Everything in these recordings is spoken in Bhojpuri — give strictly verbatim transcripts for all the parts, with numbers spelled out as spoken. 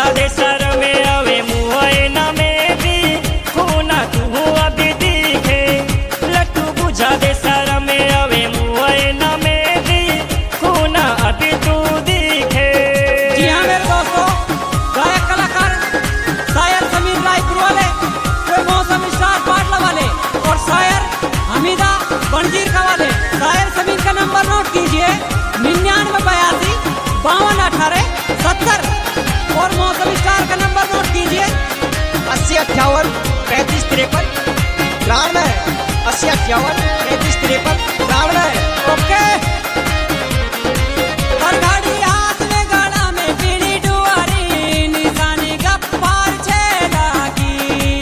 बुझा दे सर में अवे मुँह न में भी खूना तू अभी दिखे लट्टू बुझा दे सर में अवे मुँह न में भी खूना अभी तू दिखे। जी हाँ मेरे दोस्तों, गायक कलाकार शायर समीर रायपुर वाले, कोई मौसम स्टार पाटला वाले और शायर हमीदा बनजीर का वाले। शायर समीर का नंबर नोट कीजिए निन्यानवे बयासी बावन अठारह सत्तर और मौसम स्टार का नंबर नोट कीजिए अस्सी अट्ठावन पैंतीस तिरपन ग्राम है। अस्सी अट्ठावन पैंतीस तिरपन ग्राम है। ओके। हर घड़ी हाथ में गड़ा में पीड़ी डुआरी निशानी गप्पार छेड़ा की।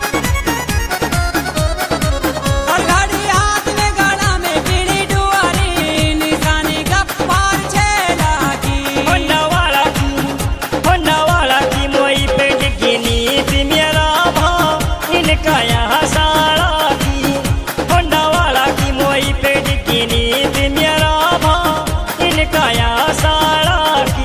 हर घड़ी हाथ में गड़ा में पीड़ी डुआरी निशानी गप्पार छेड़ा की। होना वाला की होना वाला की मोई पे गिनी थी मेरा भाव इनका यहाँ सारा की। होना वाला की मोई पे गिनी थी मेरा भाव इनका यहाँ सारा की।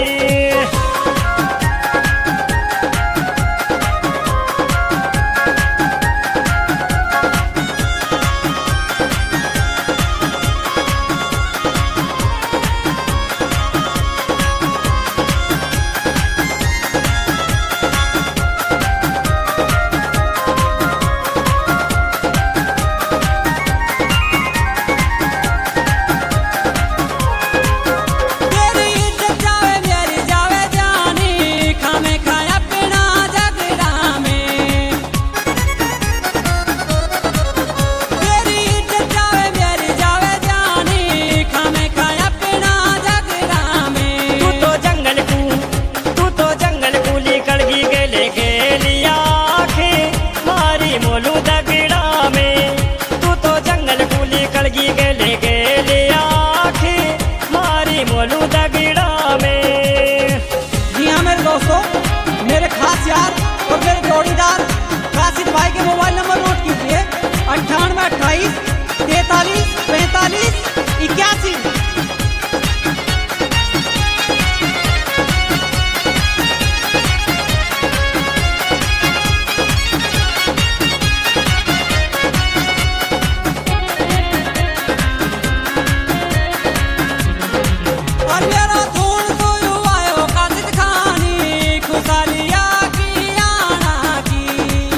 तेरी इज्जत जावे मेरी जावे जानी खामे खाया पीना जगड़ा में। तेरी इज्जत जावे मेरी जावे जानी खामे खाया पीना जगड़ा में। तू तो जंगल को तू तो जंगल को लेकर गी गेले गेलिया आखे मारी मोलू दगड़ा में। तू तो जंगल को लेकर गी गेले गेलिया आखे मारी मोलू दगड़ा में। जी हाँ मेरे दोस्तों, मेरे खास यार और मेरे जोड़ीदार कासिद भाई के मोबाइल नंबर नोट कीजिए अट्ठानवे अट्ठाईस तैतालीस पैंतालीस इक्यासी। और मेरा धूल तो युवा है वो कासिद खानी खुशालिया की आना की।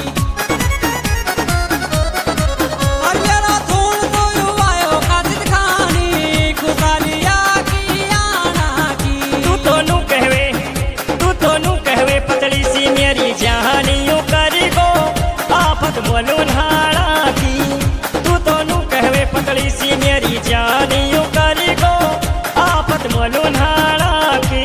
और मेरा धूल तो युवा है वो कासिद खानी खुशालिया की आना की। तू तो नू कहवे तू तो नू कहवे पतली सी मेरी जहानियों करी गो आफत मोलू नाड़ा की। तू तो नू कहवे पतली सी मेरी जहानियों करी गो आफत मोलू नाड़ा की।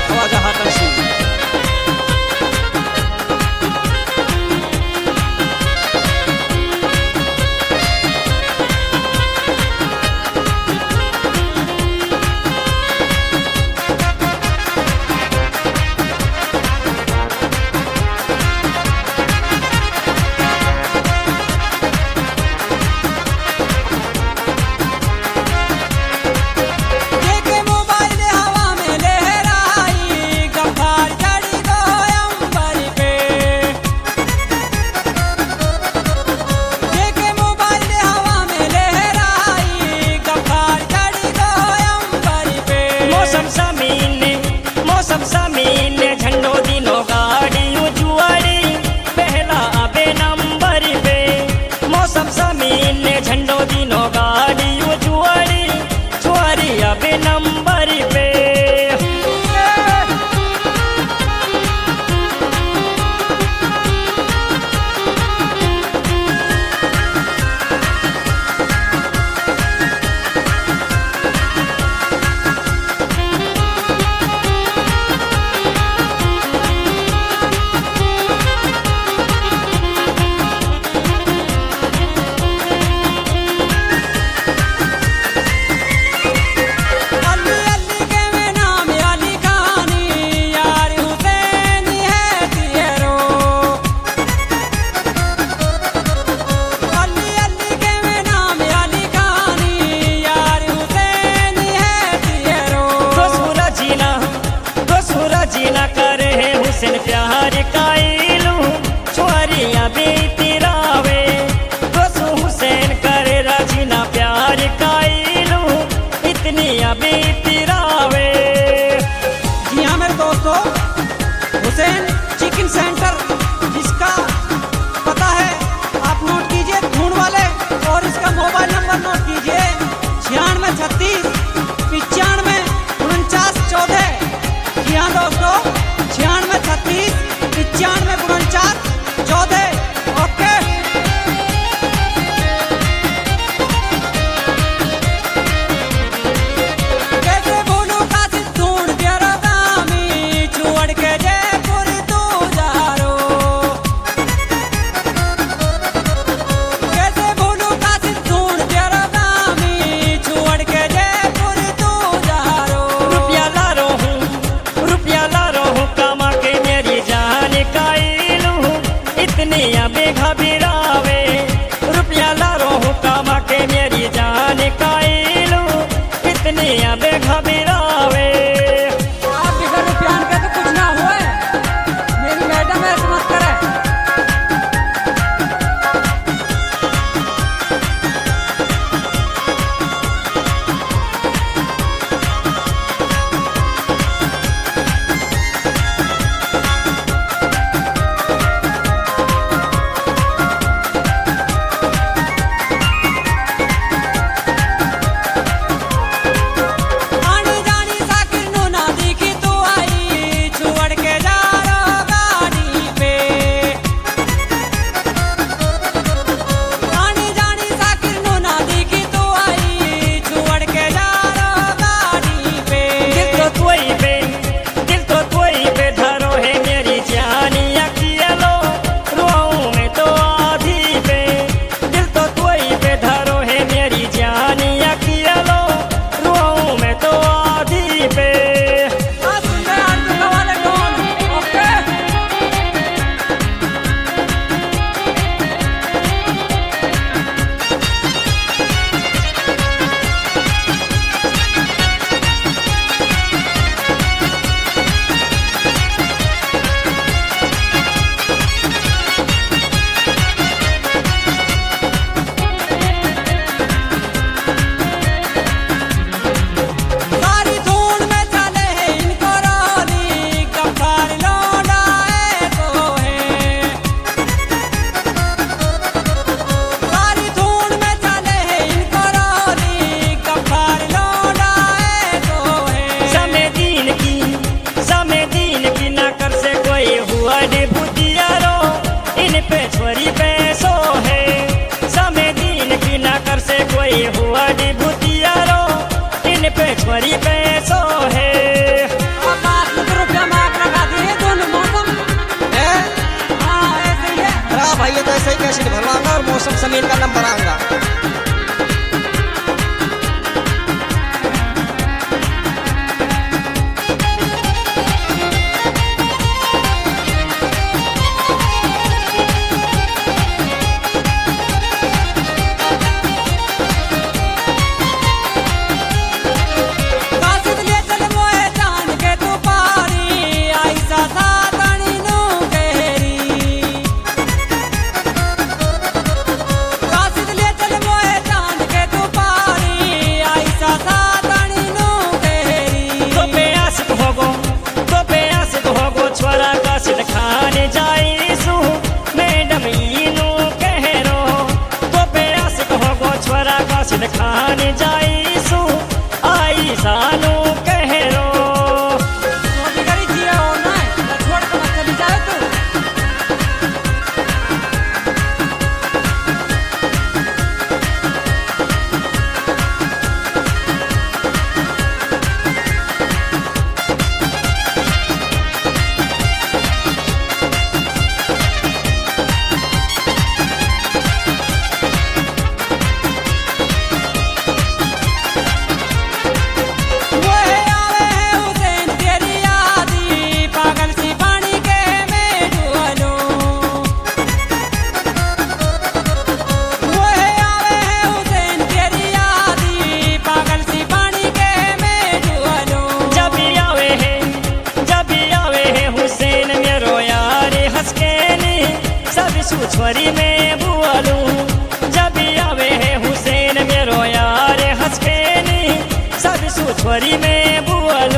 ख्वाजा हातम सिंह। झंडो दिनो गाड़ी जुआरी जुआरी अबे नंबर पे। जीना करे हुसैन प्यार काइलू छुआरिया बीती रावे दोसो हुसैन करे राजीना प्यार काइलू इतनी बीती रावे। जी हाँ मेरे दोस्तों, हुसैन चिकन सेंटर जिसका पता है आप नोट कीजिए ढूंढ वाले, और इसका मोबाइल नंबर नोट कीजिए छियानवे छत्तीस पिचानवे उनचास चौदह। जी हाँ दोस्तों, छियानवे छत्तीस पिचानवे उनचास चौदह। ओके कैसे बोलूं कासिद ढूंढ तेरा दामी छोड़ के जयपुर तू जा रो। कैसे बोलूं कासिद ढूंढ तेरा दामी छोड़ के जयपुर तू जा रो। रुपया ला रो हूँ रुपया ला रो हूँ कामा के मेरी जान काइलू इतनी बेघा बिरावे। रुपया ला रो हूँ कामा के मेरी जान काइलू इतनी बेघा बिरावे। आप बिगर रुपयान के तो कुछ ना हुए, मेरी मैडम ऐसे मत करे। आनी जानी साकिर नो ना दिखी तू आई छोड़ के जा रो गाड़ी पे। आनी जानी साकिर नो ना दिखी तू आई छोड़ के जा रो गाड़ी पे। दिल तो तोई पे दिल तो तोई पे धरो है मेरी जानी अकेलो रुआऊं मैं तो आधी पे। दिल तो तोई पे धरो है मेरी जानी अकेलो रुआऊं मैं तो आधी पे। आप सुन रहे हैं आरती वाले कौन? ओके सारी धून में चले हैं इनको रोली गफ्फार लौंडा को है। सारी धून में चले हैं इनको रोली गफ्फार लौंडा को है। समय दीन की समय दीन की ना कर से कोई हुआ ने बुद्धिया रो इन पे छोरी पैसो है। समय दीन की ना कर से कोई हुआ ने बुद्धिया रो इन पे छोरी पैसो है। आप बात मत करो मौसम इनका नंबर आऊंगा। खाने जाइसु आई सालो कहरो करी जिया हो ना छोड़ के मत चली जाए तू। छुरी में बुआलू जब आवे है हुसैन मेरो यार हंस के नी सब छुरी में बुआलू।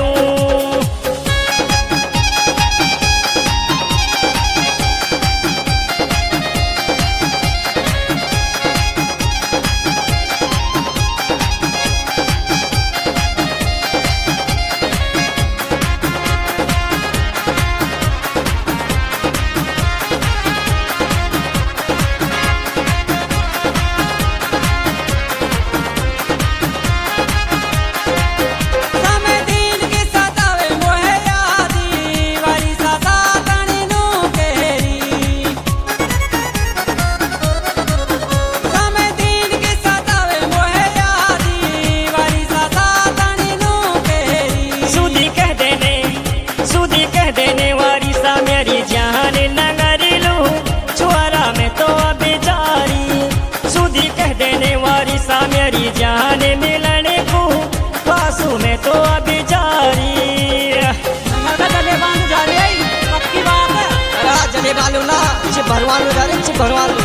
मेरी जान मिलने को पासू में तो अभी जारी जले बांध जा रही पक्की बात है। अरे जले बालू ना पीछे भरवालू जा रहे पीछे भरवालू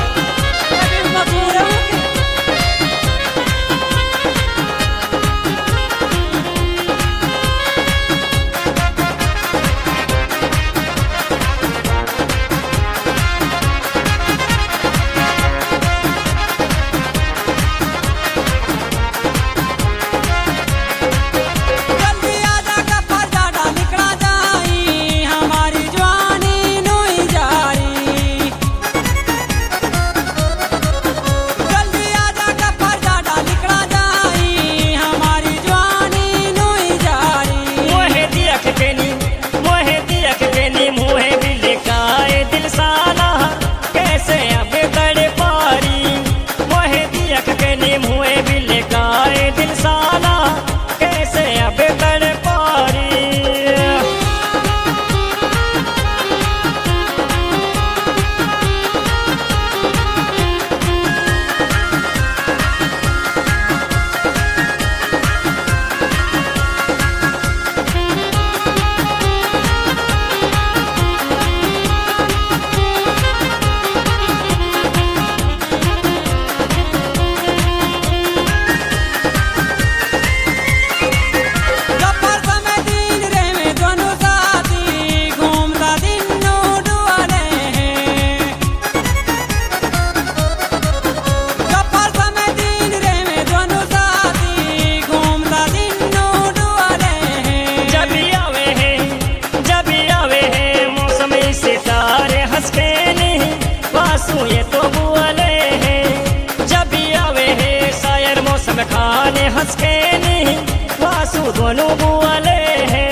हंस के नहीं वासु दोनों बुआले हैं।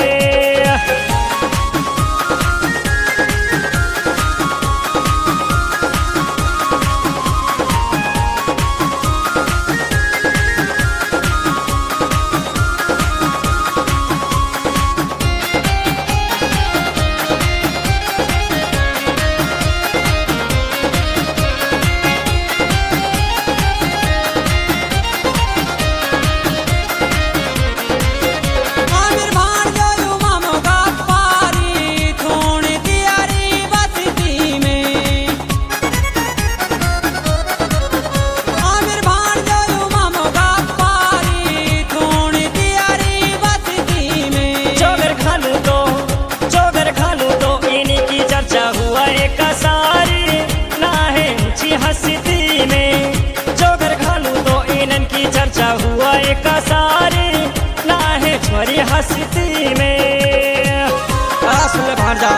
छोरी हस्ती में। आ सुन ले भांजा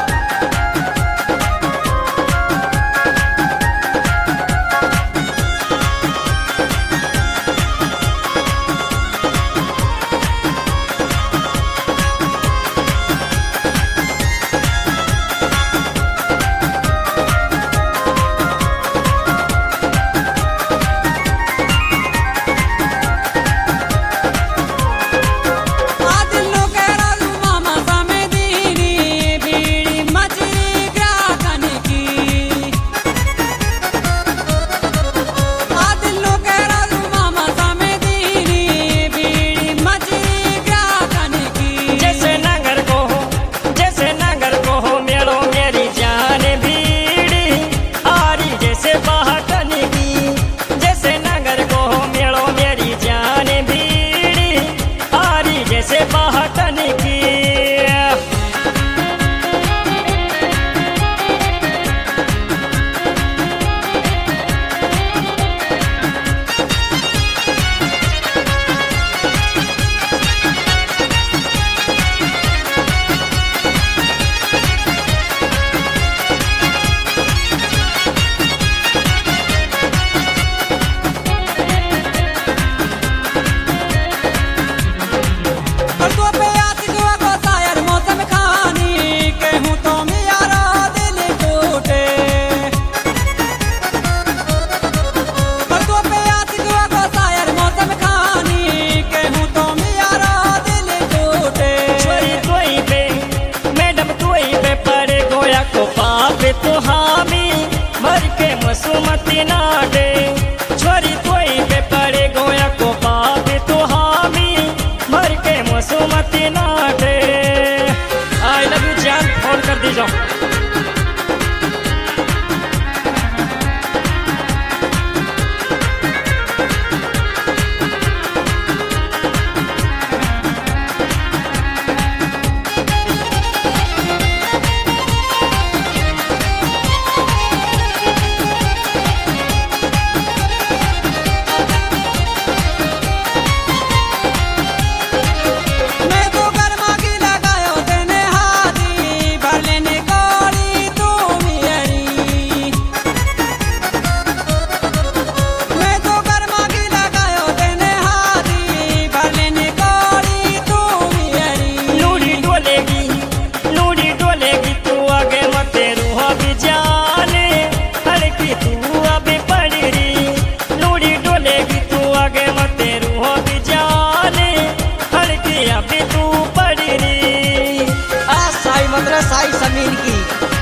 तो हामी मर के मसुमती नाडे छोरी कोई पे पड़े गोया को पाप तो हामी मर के मसुमती नाडे। आई लव यू जान फोन कर दीजिए। साई समीर की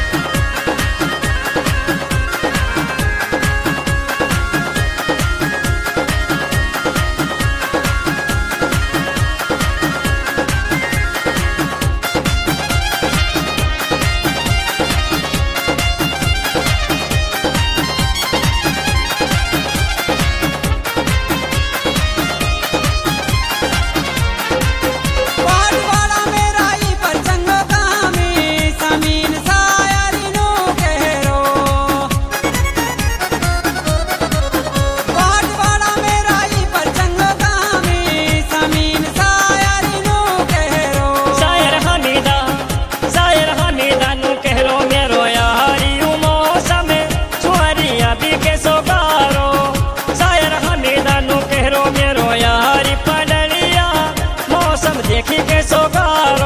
देखी के सोगारो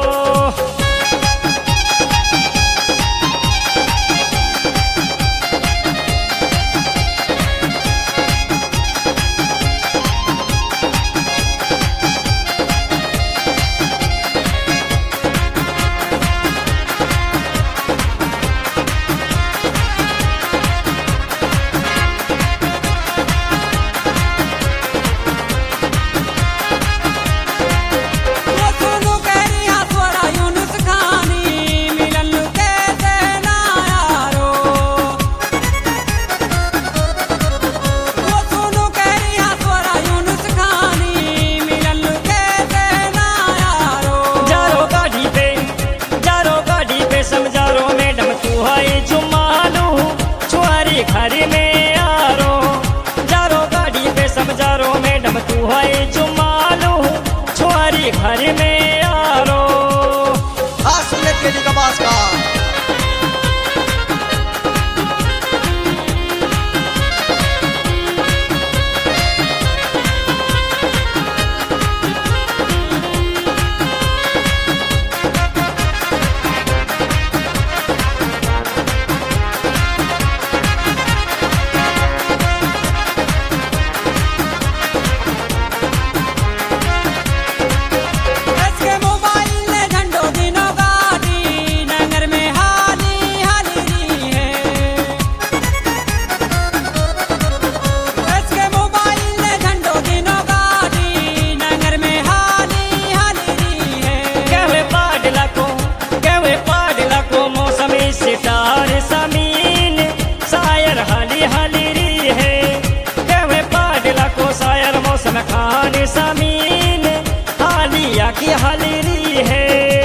घर में आरो जारो गाड़ी पे समझारो मैडम तू है जुमालू छोरी हमारे घर में यारो। आज सुनने के लिए कबास का सितार समीन शायर हाली हाली री है। कहवे पाडला को शायर मौसम खान समीन हालिया की हाली री है।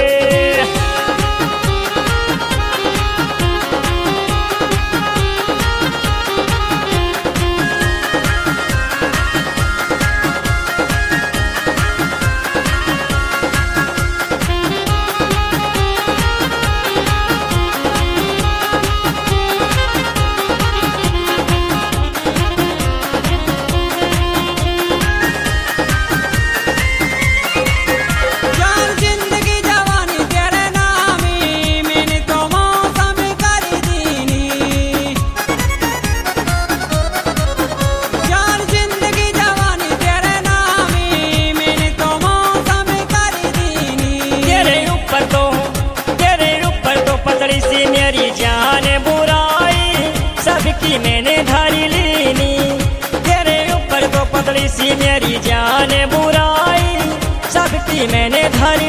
मेरी जान बुराई सबकी मैंने धरी लीनी। तेरे ऊपर तो पतली सी मेरी जान बुराई सबकी मैंने धरी